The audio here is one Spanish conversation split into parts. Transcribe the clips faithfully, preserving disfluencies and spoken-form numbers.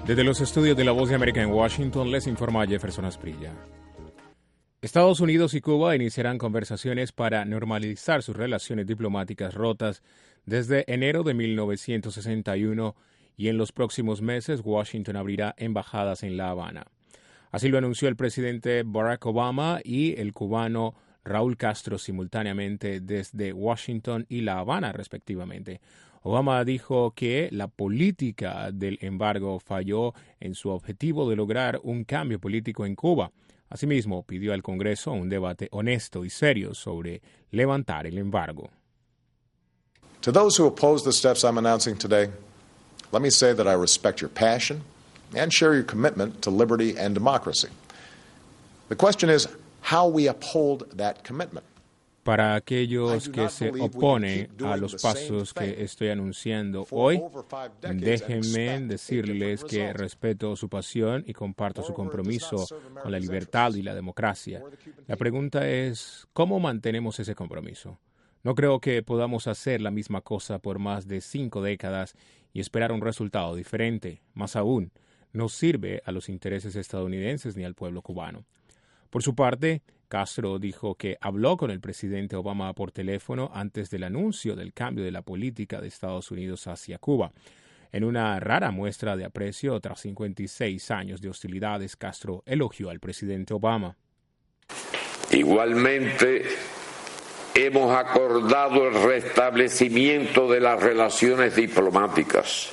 Desde los estudios de La Voz de América en Washington, les informa Jefferson Asprilla. Estados Unidos y Cuba iniciarán conversaciones para normalizar sus relaciones diplomáticas rotas desde enero de mil novecientos sesenta y uno y en los próximos meses Washington abrirá embajadas en La Habana. Así lo anunció el presidente Barack Obama y el cubano Raúl Castro simultáneamente desde Washington y La Habana, respectivamente. Obama dijo que la política del embargo falló en su objetivo de lograr un cambio político en Cuba. Asimismo, pidió al Congreso un debate honesto y serio sobre levantar el embargo. To those who oppose the steps I'm announcing today, let me say that I respect your passion and share your commitment to liberty and democracy. The question is how we uphold that commitment. Para aquellos que se oponen a los pasos que estoy anunciando hoy, déjenme decirles que respeto su pasión y comparto su compromiso con la libertad y la democracia. La pregunta es, ¿cómo mantenemos ese compromiso? No creo que podamos hacer la misma cosa por más de cinco décadas y esperar un resultado diferente. Más aún, no sirve a los intereses estadounidenses ni al pueblo cubano. Por su parte, Castro dijo que habló con el presidente Obama por teléfono antes del anuncio del cambio de la política de Estados Unidos hacia Cuba. En una rara muestra de aprecio tras cincuenta y seis años de hostilidades, Castro elogió al presidente Obama. Igualmente, hemos acordado el restablecimiento de las relaciones diplomáticas.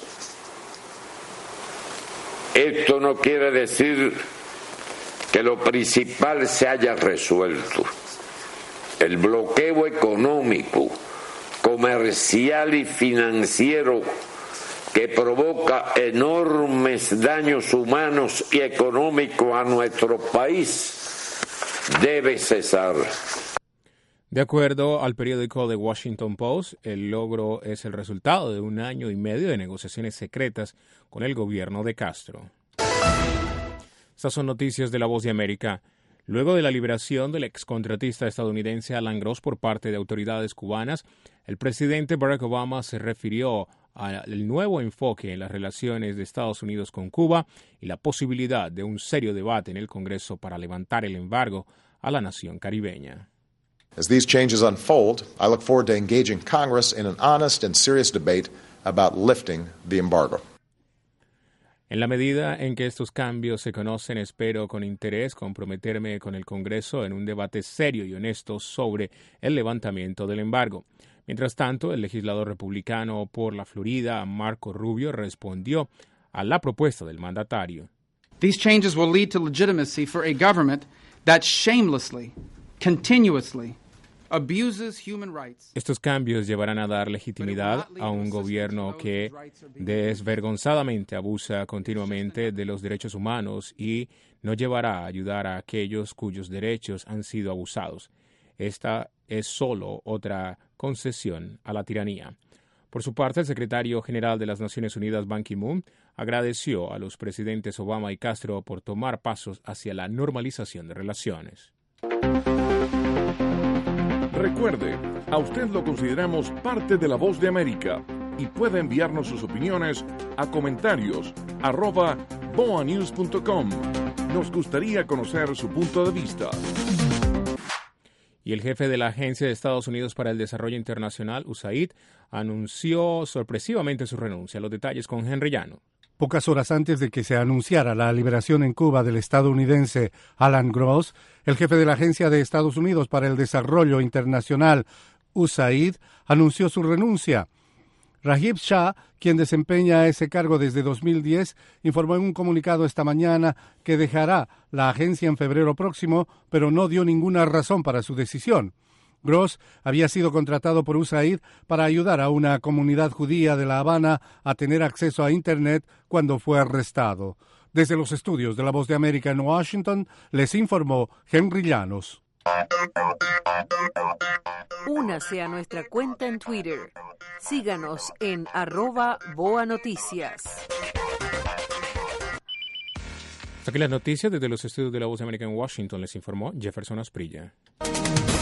Esto no quiere decir que lo principal se haya resuelto. El bloqueo económico, comercial y financiero que provoca enormes daños humanos y económicos a nuestro país debe cesar. De acuerdo al periódico The Washington Post, el logro es el resultado de un año y medio de negociaciones secretas con el gobierno de Castro. Estas son noticias de La Voz de América. Luego de la liberación del excontratista estadounidense Alan Gross por parte de autoridades cubanas, el presidente Barack Obama se refirió al nuevo enfoque en las relaciones de Estados Unidos con Cuba y la posibilidad de un serio debate en el Congreso para levantar el embargo a la nación caribeña. As these changes unfold, I look forward to engaging Congress in an honest and serious debate about lifting the embargo. En la medida en que estos cambios se conocen, espero con interés comprometerme con el Congreso en un debate serio y honesto sobre el levantamiento del embargo. Mientras tanto, el legislador republicano por la Florida, Marco Rubio, respondió a la propuesta del mandatario. These changes will lead to legitimacy for a government that shamelessly, continuously abuses human rights. Estos cambios llevarán a dar legitimidad a un gobierno que desvergonzadamente abusa continuamente de los derechos humanos y no llevará a ayudar a aquellos cuyos derechos han sido abusados. Esta es solo otra concesión a la tiranía. Por su parte, el secretario general de las Naciones Unidas, Ban Ki-moon, agradeció a los presidentes Obama y Castro por tomar pasos hacia la normalización de relaciones. Recuerde, a usted lo consideramos parte de La Voz de América y puede enviarnos sus opiniones a comentarios arroba boanews punto com. Nos gustaría conocer su punto de vista. Y el jefe de la Agencia de Estados Unidos para el Desarrollo Internacional, U S A I D, anunció sorpresivamente su renuncia. Los detalles con Henry Llano. Pocas horas antes de que se anunciara la liberación en Cuba del estadounidense Alan Gross, el jefe de la Agencia de Estados Unidos para el Desarrollo Internacional, U S A I D, anunció su renuncia. Rajiv Shah, quien desempeña ese cargo desde dos mil diez, informó en un comunicado esta mañana que dejará la agencia en febrero próximo, pero no dio ninguna razón para su decisión. Gross había sido contratado por U S A I D para ayudar a una comunidad judía de La Habana a tener acceso a Internet cuando fue arrestado. Desde los estudios de La Voz de América en Washington, les informó Henry Llanos. Únase a nuestra cuenta en Twitter. Síganos en arroba Boa Noticias. Hasta aquí las noticias desde los estudios de La Voz de América en Washington. Les informó Jefferson Asprilla.